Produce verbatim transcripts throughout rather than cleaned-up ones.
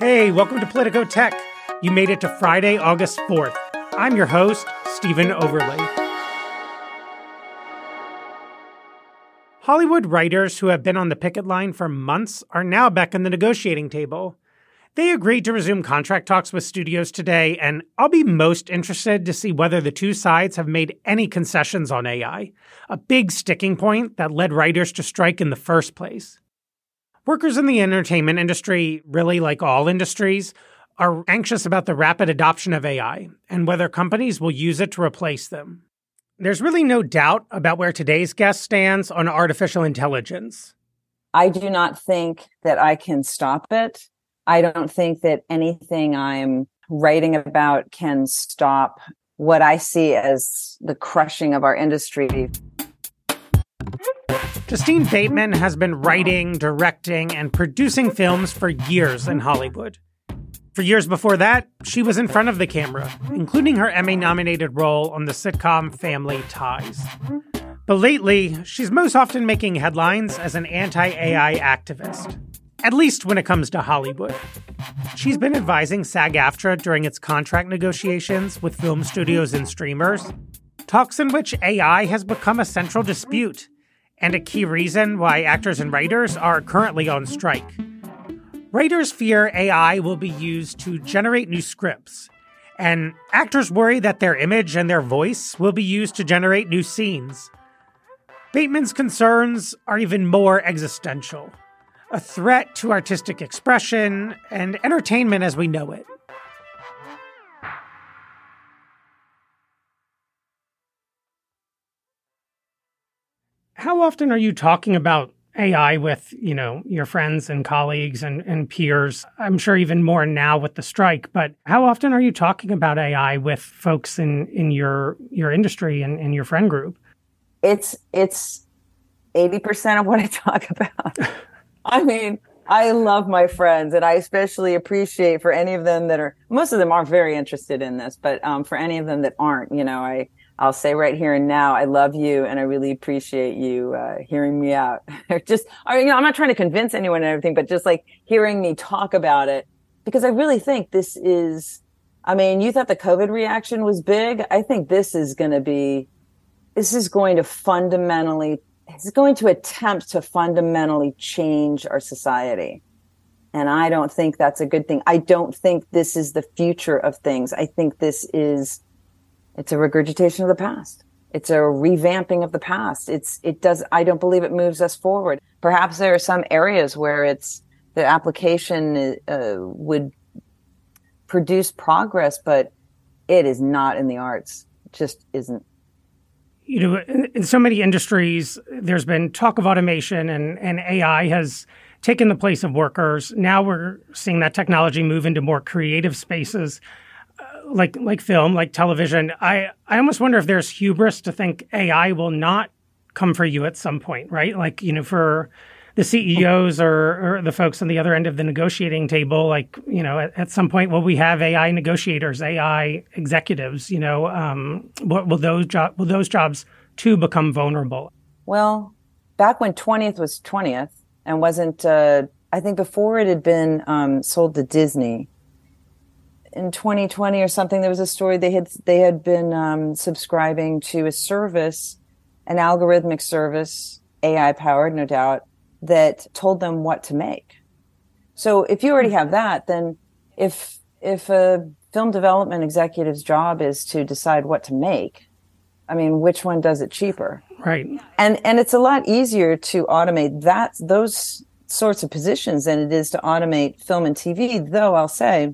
Hey, welcome to Politico Tech. You made it to Friday, August fourth. I'm your host, Stephen Overley. Hollywood writers who have been on the picket line for months are now back on the negotiating table. They agreed to resume contract talks with studios today, and I'll be most interested to see whether the two sides have made any concessions on A I, a big sticking point that led writers to strike in the first place. Workers in the entertainment industry, really like all industries, are anxious about the rapid adoption of A I and whether companies will use it to replace them. There's really no doubt about where today's guest stands on artificial intelligence. I do not think that I can stop it. I don't think that anything I'm writing about can stop what I see as the crushing of our industry. Justine Bateman has been writing, directing, and producing films for years in Hollywood. For years before that, she was in front of the camera, including her Emmy-nominated role on the sitcom Family Ties. But lately, she's most often making headlines as an anti-A I activist, at least when it comes to Hollywood. She's been advising SAG-AFTRA during its contract negotiations with film studios and streamers, talks in which A I has become a central dispute, and a key reason why actors and writers are currently on strike. Writers fear A I will be used to generate new scripts, and actors worry that their image and their voice will be used to generate new scenes. Bateman's concerns are even more existential, a threat to artistic expression and entertainment as we know it. How often are you talking about A I with, you know, your friends and colleagues and, and peers? I'm sure even more now with the strike, but how often are you talking about A I with folks in, in your your industry and in your friend group? It's it's eighty percent of what I talk about. I mean, I love my friends, and I especially appreciate for any of them that are, most of them are very interested in this, but um, for any of them that aren't, you know, I, I'll say right here and now, I love you, and I really appreciate you uh, hearing me out. just, I, you know, I'm not trying to convince anyone and everything, but just like hearing me talk about it, because I really think this is, I mean, you thought the COVID reaction was big. I think this is going to be, this is going to fundamentally, it's going to attempt to fundamentally change our society. And I don't think that's a good thing. I don't think this is the future of things. I think this is, it's a regurgitation of the past. It's a revamping of the past. It's, it does, I don't believe it moves us forward. Perhaps there are some areas where it's, the application uh, would produce progress, but it is not in the arts. It just isn't. You know, in, in so many industries, there's been talk of automation and, and A I has taken the place of workers. Now we're seeing that technology move into more creative spaces. Like like film, like television, I, I almost wonder if there's hubris to think A I will not come for you at some point, right? Like, you know, for the C E Os or, or the folks on the other end of the negotiating table, like, you know, at, at some point, will we have A I negotiators, A I executives, you know, um, will, will those jo- will those jobs too become vulnerable? Well, back when twentieth was twentieth and wasn't, uh, I think before it had been um, sold to Disney, in twenty twenty or something, there was a story they had they had been um, subscribing to a service, an algorithmic service, A I powered, no doubt, that told them what to make. So if you already have that, then if if a film development executive's job is to decide what to make, I mean, which one does it cheaper? Right. And and it's a lot easier to automate that those sorts of positions than it is to automate film and T V. Though I'll say,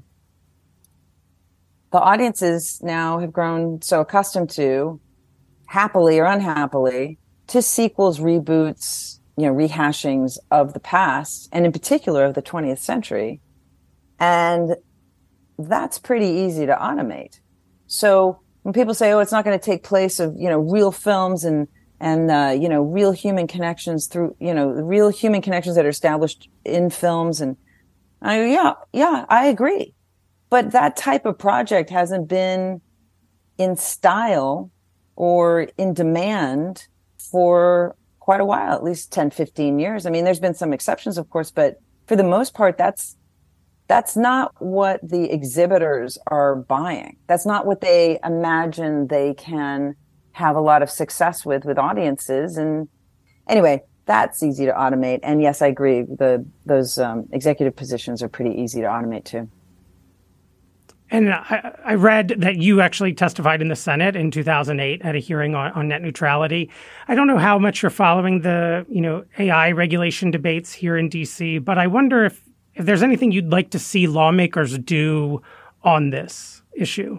the audiences now have grown so accustomed to, happily or unhappily, to sequels, reboots, you know, rehashings of the past, and in particular of the twentieth century. And that's pretty easy to automate. So when people say, oh, it's not going to take place of, you know, real films and, and, uh, you know, real human connections through, you know, real human connections that are established in films. And I, yeah, yeah, I agree. But that type of project hasn't been in style or in demand for quite a while, at least ten, fifteen years. I mean, there's been some exceptions, of course, but for the most part, that's that's not what the exhibitors are buying. That's not what they imagine they can have a lot of success with with audiences. And anyway, that's easy to automate. And yes, I agree. The those um, executive positions are pretty easy to automate too. And I, I read that you actually testified in the Senate in two thousand eight at a hearing on, on net neutrality. I don't know how much you're following the, you know, A I regulation debates here in D C, but I wonder if, if there's anything you'd like to see lawmakers do on this issue.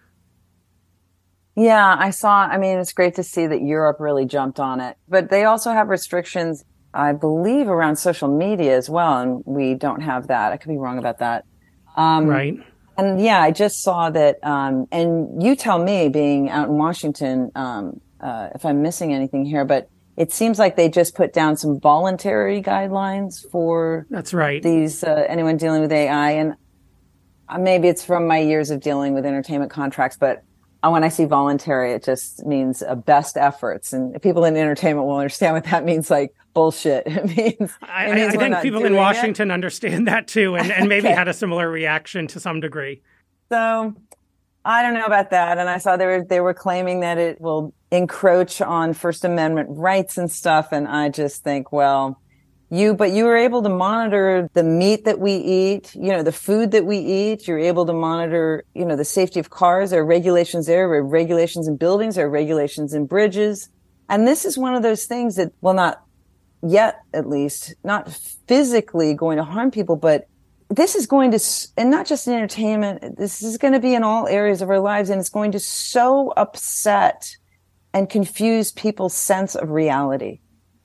Yeah, I saw, I mean, it's great to see that Europe really jumped on it, but they also have restrictions, I believe, around social media as well. And we don't have that. I could be wrong about that. Um, right. And yeah, I just saw that, um, and you tell me, being out in Washington, um, uh, if I'm missing anything here, but it seems like they just put down some voluntary guidelines for that's right. these, uh, anyone dealing with A I. And maybe it's from my years of dealing with entertainment contracts, but when I see voluntary, it just means uh, best efforts. And people in entertainment will understand what that means, like bullshit. It means, I, it means I think people in Washington it. understand that too, and, and maybe okay. had a similar reaction to some degree. So I don't know about that. And I saw they were, they were claiming that it will encroach on First Amendment rights and stuff. And I just think, well, You, but you were able to monitor the meat that we eat, you know, the food that we eat. You're able to monitor, you know, the safety of cars. There are regulations there. There are regulations in buildings. There are regulations in bridges. And this is one of those things that, well, not yet, at least, not physically going to harm people, but this is going to, and not just in entertainment, this is going to be in all areas of our lives. And it's going to so upset and confuse people's sense of reality.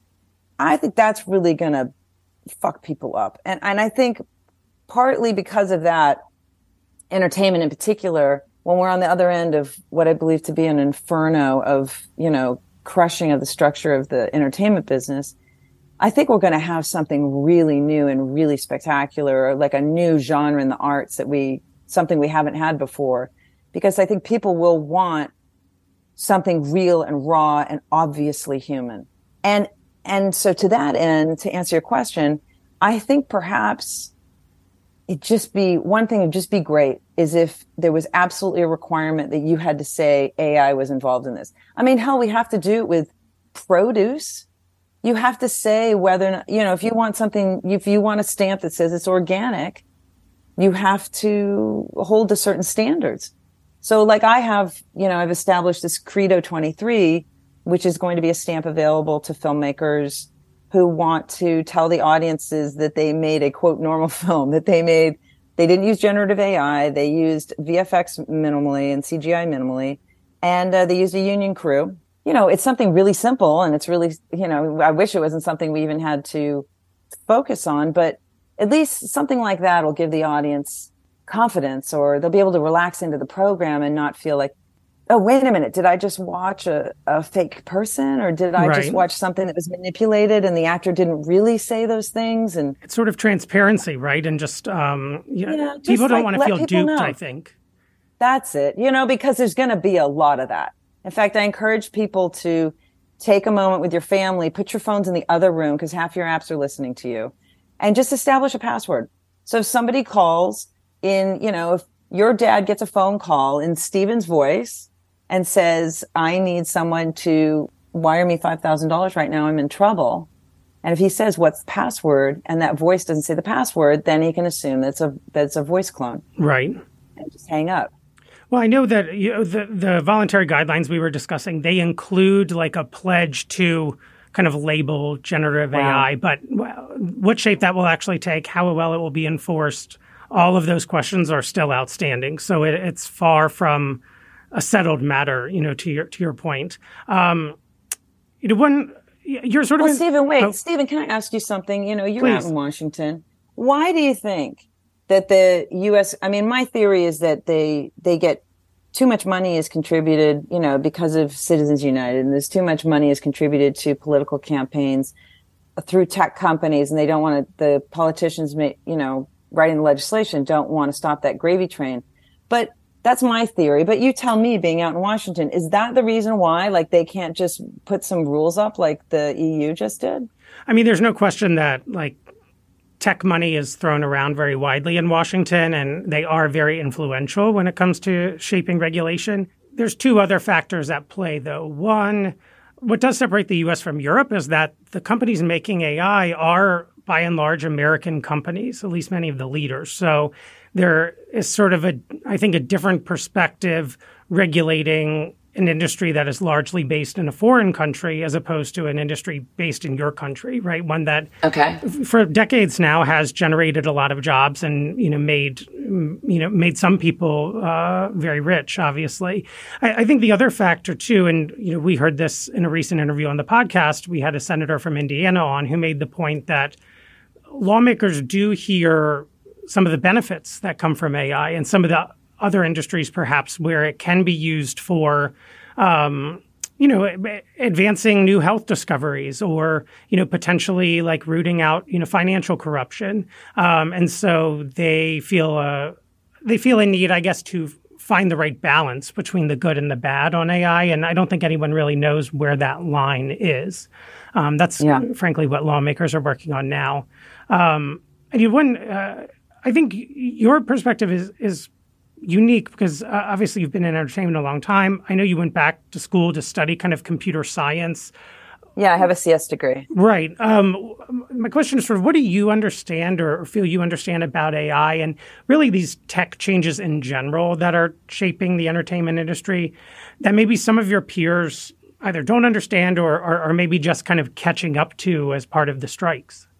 I think that's really going to fuck people up. And and I think partly because of that, entertainment in particular, when we're on the other end of what I believe to be an inferno of, you know, crushing of the structure of the entertainment business, I think we're going to have something really new and really spectacular, like a new genre in the arts that we, something we haven't had before. Because I think people will want something real and raw and obviously human. And And so to that end, to answer your question, I think perhaps it just be, one thing would just be great is if there was absolutely a requirement that you had to say A I was involved in this. I mean, hell, we have to do it with produce. You have to say whether, or not, you know, if you want something, if you want a stamp that says it's organic, you have to hold to certain standards. So like I have, you know, I've established this Credo twenty-three, which is going to be a stamp available to filmmakers who want to tell the audiences that they made a, quote, normal film, that they made, they didn't use generative A I, they used V F X minimally and C G I minimally, and uh, they used a union crew. You know, it's something really simple, and it's really, you know, I wish it wasn't something we even had to focus on, but at least something like that will give the audience confidence, or they'll be able to relax into the program and not feel like, oh, wait a minute, did I just watch a, a fake person, or did I right. just watch something that was manipulated and the actor didn't really say those things? And it's sort of transparency, right? And just, um, you know, yeah, just people don't like, want to feel duped, know. I think. That's it, you know, because there's going to be a lot of that. In fact, I encourage people to take a moment with your family, put your phones in the other room because half your apps are listening to you, and just establish a password. So if somebody calls in, you know, if your dad gets a phone call in Stephen's voice and says, I need someone to wire me five thousand dollars right now, I'm in trouble. And if he says, what's the password? And that voice doesn't say the password, then he can assume that's a, that's a voice clone. Right. And just hang up. Well, I know that you know, the, the voluntary guidelines we were discussing, they include like a pledge to kind of label generative wow. A I, but what shape that will actually take, how well it will be enforced, all of those questions are still outstanding. So it, it's far from a settled matter, you know, to your to your point. Um, you know, when you're sort of well, in, Stephen, wait, oh, Stephen, can I ask you something? You know, you're please. out in Washington. Why do you think that the U S, I mean, my theory is that they, they get too much money is contributed, you know, because of Citizens United, and there's too much money is contributed to political campaigns through tech companies, and they don't want to, the politicians, may, you know, writing the legislation don't want to stop that gravy train. But that's my theory. But you tell me, being out in Washington, is that the reason why, like, they can't just put some rules up like the E U just did? I mean, there's no question that, like, tech money is thrown around very widely in Washington, and they are very influential when it comes to shaping regulation. There's two other factors at play, though. One, what does separate the U S from Europe is that the companies making A I are, by and large, American companies, at least many of the leaders. So there is sort of a, I think, a different perspective regulating an industry that is largely based in a foreign country as opposed to an industry based in your country, right? One that okay. for decades now has generated a lot of jobs and, you know, made, you know, made some people uh, very rich, obviously. I, I think the other factor too, and, you know, we heard this in a recent interview on the podcast, we had a senator from Indiana on who made the point that lawmakers do hear some of the benefits that come from A I and some of the other industries perhaps where it can be used for, um, you know, advancing new health discoveries or, you know, potentially like rooting out, you know, financial corruption. Um, and so they feel uh, they feel a need, I guess, to find the right balance between the good and the bad on A I. And I don't think anyone really knows where that line is. Um, that's yeah. frankly what lawmakers are working on now. Um, and you one, uh, I think your perspective is is. unique because uh, obviously you've been in entertainment a long time. I know you went back to school to study kind of computer science. Yeah, I have a C S degree. Right. Um, my question is sort of what do you understand or feel you understand about A I and really these tech changes in general that are shaping the entertainment industry that maybe some of your peers either don't understand or, or, or maybe just kind of catching up to as part of the strikes?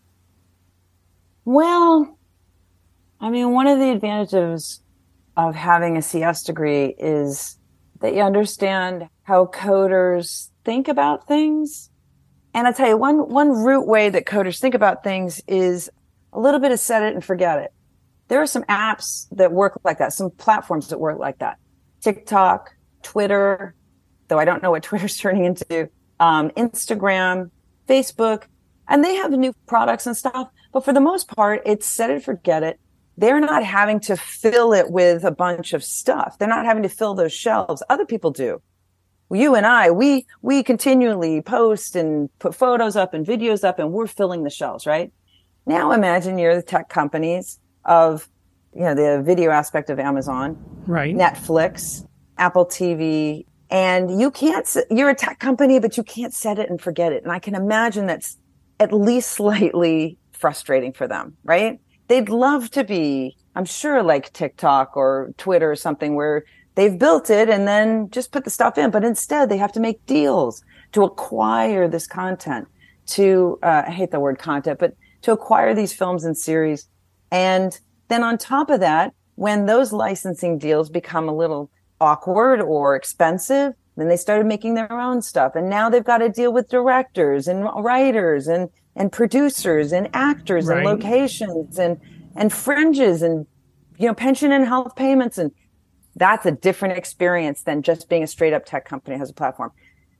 Well, I mean, one of the advantages of having a C S degree is that you understand how coders think about things. And I tell you, one, one root way that coders think about things is a little bit of set it and forget it. There are some apps that work like that, some platforms that work like that. TikTok, Twitter, though I don't know what Twitter's turning into, um, Instagram, Facebook, and they have new products and stuff. But for the most part, it's set it, forget it. They're not having to fill it with a bunch of stuff. They're not having to fill those shelves. Other people do. You and I, we, we continually post and put photos up and videos up and we're filling the shelves, right? Now imagine you're the tech companies of, you know, the video aspect of Amazon, right? Netflix, Apple T V, and you can't, you're a tech company, but you can't set it and forget it. And I can imagine that's at least slightly frustrating for them, right? They'd love to be, I'm sure, like TikTok or Twitter or something where they've built it and then just put the stuff in. But instead, they have to make deals to acquire this content, to, uh, I hate the word content, but to acquire these films and series. And then on top of that, when those licensing deals become a little awkward or expensive, then they started making their own stuff. And now they've got to deal with directors and writers and and producers and actors right. and locations and, and fringes and, you know, pension and health payments. And that's a different experience than just being a straight up tech company that has a platform.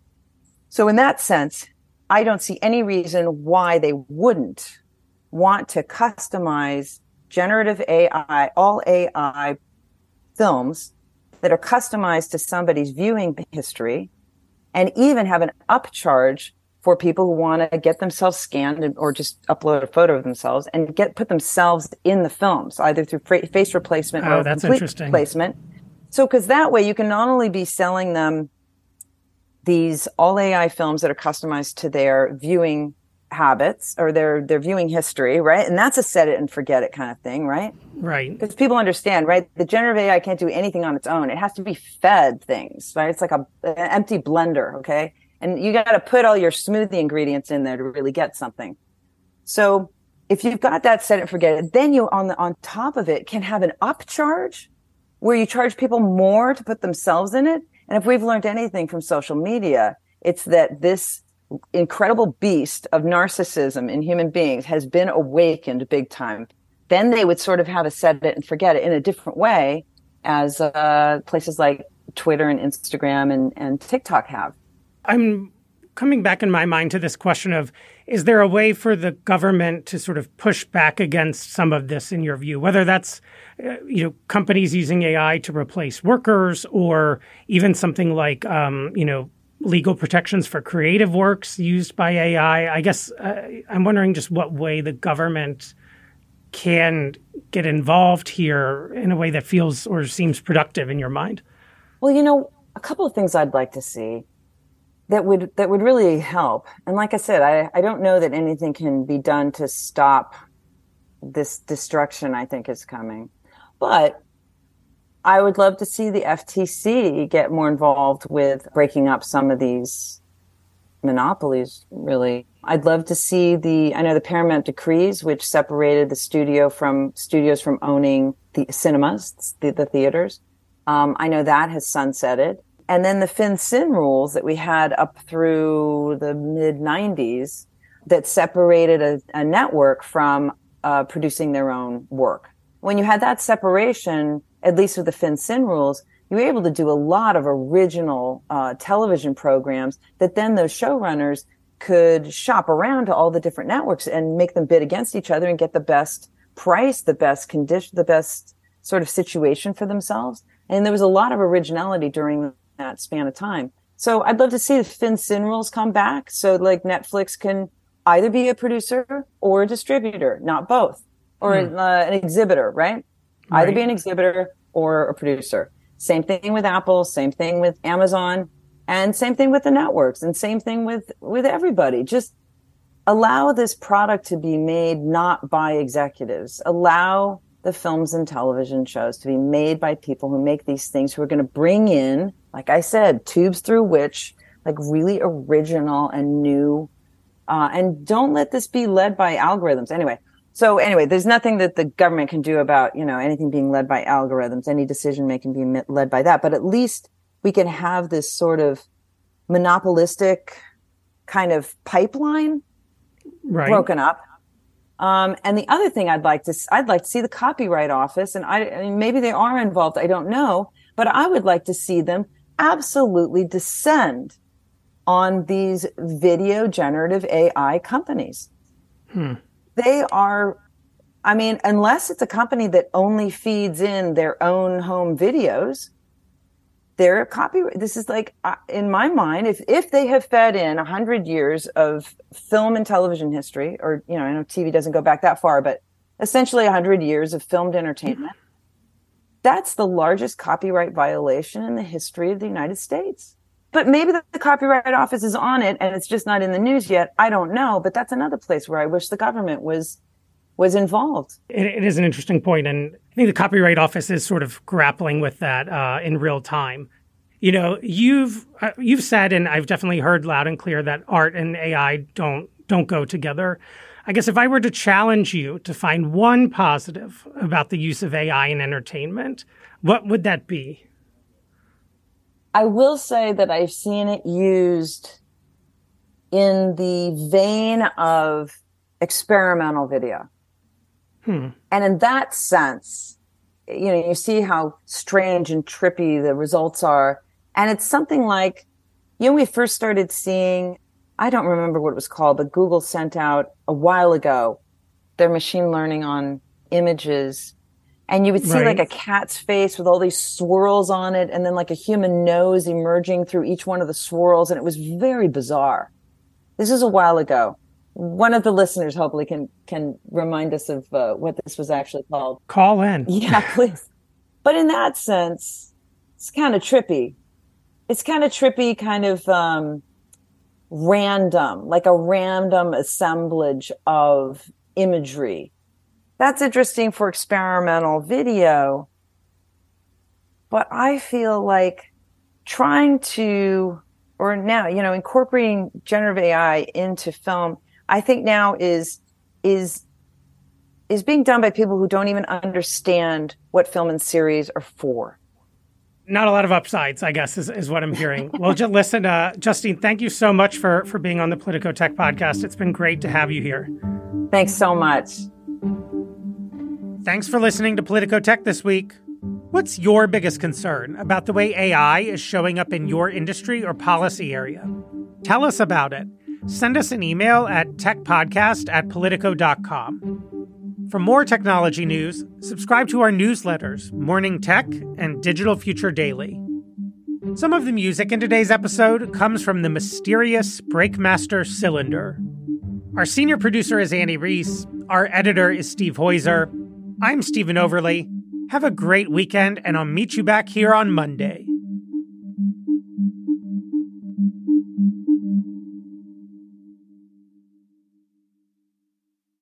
So in that sense, I don't see any reason why they wouldn't want to customize generative A I, all A I films that are customized to somebody's viewing history and even have an upcharge for people who want to get themselves scanned and, or just upload a photo of themselves and get put themselves in the films, either through fra- face replacement oh, or that's complete interesting. replacement. So, because that way you can not only be selling them these all A I films that are customized to their viewing habits or their their viewing history, right? And that's a set it and forget it kind of thing, right? Right. Because people understand, right? The generative A I can't do anything on its own. It has to be fed things, right? It's like a an empty blender, okay? And you got to put all your smoothie ingredients in there to really get something. So if you've got that set it and forget it, then you on the on top of it can have an upcharge where you charge people more to put themselves in it. And if we've learned anything from social media, it's that this incredible beast of narcissism in human beings has been awakened big time. Then they would sort of have a set it and forget it in a different way as uh, places like Twitter and Instagram and, and TikTok have. I'm coming back in my mind to this question of, is there a way for the government to sort of push back against some of this in your view, whether that's, uh, you know, companies using A I to replace workers or even something like, um, you know, legal protections for creative works used by A I. I guess uh, I'm wondering just what way the government can get involved here in a way that feels or seems productive in your mind. Well, you know, a couple of things I'd like to see that would that would really help. And like I said, I, I don't know that anything can be done to stop this destruction I think is coming. But I would love to see the F T C get more involved with breaking up some of these monopolies, really. I'd love to see the, I know the Paramount decrees, which separated the studio from studios from owning the cinemas, the, the theaters. Um, I know that has sunsetted. And then the FinCin rules that we had up through the mid nineties that separated a, a network from uh, producing their own work. When you had that separation, at least with the FinCin rules, you were able to do a lot of original uh, television programs that then those showrunners could shop around to all the different networks and make them bid against each other and get the best price, the best condition, the best sort of situation for themselves. And there was a lot of originality during that span of time. So I'd love to see the FinCin rules come back so like Netflix can either be a producer or a distributor, not both, or hmm. uh, an exhibitor, right? right? Either be an exhibitor or a producer. Same thing with Apple, same thing with Amazon, and same thing with the networks, and same thing with, with everybody. Just allow this product to be made not by executives. Allow the films and television shows to be made by people who make these things, who are going to bring in, like I said, tubes through which, like really original and new, uh, and don't let this be led by algorithms. Anyway, so anyway, there's nothing that the government can do about, you know, anything being led by algorithms, any decision making being led by that. But at least we can have this sort of monopolistic kind of pipeline right. broken up. Um, and the other thing I'd like to, I'd like to see the Copyright Office, and I, I mean, maybe they are involved, I don't know, but I would like to see them absolutely descend on these video generative A I companies. Hmm. They are, I mean, unless it's a company that only feeds in their own home videos, they're a copyright. This is like, uh, in my mind, if, if they have fed in a hundred years of film and television history, or, you know, I know T V doesn't go back that far, but essentially a hundred years of filmed entertainment, that's the largest copyright violation in the history of the United States. But maybe the, the Copyright Office is on it and it's just not in the news yet. I don't know, but that's another place where I wish the government was was involved. It, it is an interesting point, and I think the Copyright Office is sort of grappling with that uh, in real time. You know, you've uh, you've said, and I've definitely heard loud and clear, that art and A I don't don't go together. I guess if I were to challenge you to find one positive about the use of A I in entertainment, what would that be? I will say that I've seen it used in the vein of experimental video. Hmm. And in that sense, you know, you see how strange and trippy the results are. And it's something like, you know, we first started seeing, I don't remember what it was called, but Google sent out a while ago their machine learning on images. And you would see right. like a cat's face with all these swirls on it, and then like a human nose emerging through each one of the swirls. And it was very bizarre. This is a while ago. One of the listeners hopefully can can remind us of uh, what this was actually called. Call in. Yeah, please. But in that sense, it's kind of trippy. It's kind of trippy, kind of um, random, like a random assemblage of imagery. That's interesting for experimental video. But I feel like trying to, or now, you know, incorporating generative A I into film, I think now is is is being done by people who don't even understand what film and series are for. Not a lot of upsides, I guess, is, is what I'm hearing. Well, just listen, uh, Justine, thank you so much for, for being on the Politico Tech podcast. It's been great to have you here. Thanks so much. Thanks for listening to Politico Tech this week. What's your biggest concern about the way A I is showing up in your industry or policy area? Tell us about it. Send us an email at techpodcast at politico dot com. For more technology news, subscribe to our newsletters, Morning Tech and Digital Future Daily. Some of the music in today's episode comes from the mysterious Breakmaster Cylinder. Our senior producer is Annie Reese. Our editor is Steve Heuser. I'm Stephen Overley. Have a great weekend, and I'll meet you back here on Monday.